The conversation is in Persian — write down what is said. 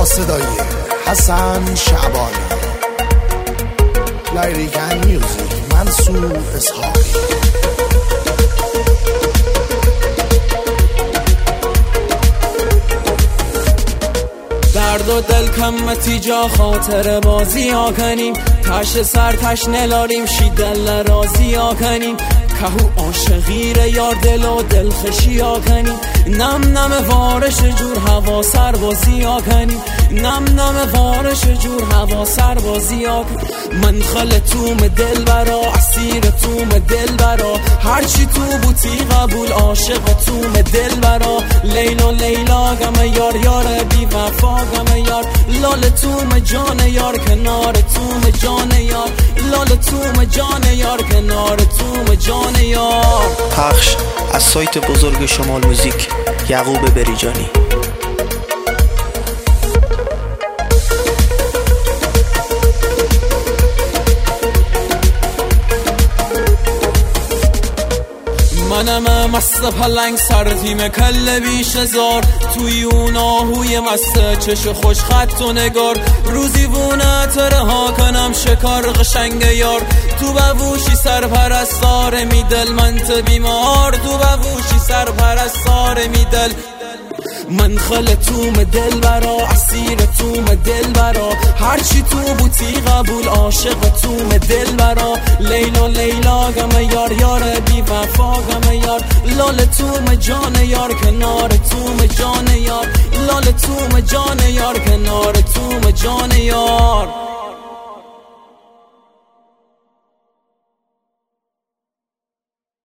با صدای حسن شعبانی، لیریک اند میوزیک منصور اسحاقی. درد و دل کمتی جا خاطر بازی ها کنیم، تش سر تش نلاریم شیدل رازی ها کنیم، کهو عاشقی ره یار دل و دل خشی ها کنیم، نم نم وارش جور هوا سربازی ها کنیم، نم نم وارش جور هوا سربازی ها کنیم. من خل توم دل برا اسیر توم دل برا، هرچی تو بوتی قبول عاشق توم دل برا، لیلا لیلا گم یار یار بی وفا گم یار، لال توم جان یار کنار توم جان یار، لال توم جان یار کنار توم جان یار. پخش از سایت بزرگ شمال موزیک، یعقوب بریجانی. منم مست پلنگ سر تیم کل بیش هزار، توی اون آهوی مست چش خوش خط و نگار، روزی وونت رها کنم شکار قشنگ یار، تو بوشی سرپرستار میدل من ت بیمار، تو بوشی سرپرستار میدل من خل توم دل برا اسیر توم دل برا، هرچی تو بوتی قبول عاشق توم دل برا، لیلا لیلا گم یار یار بی وفا گم یار، لال توم جان یار کنار توم جان یار، لال توم جان یار کنار توم جان یار.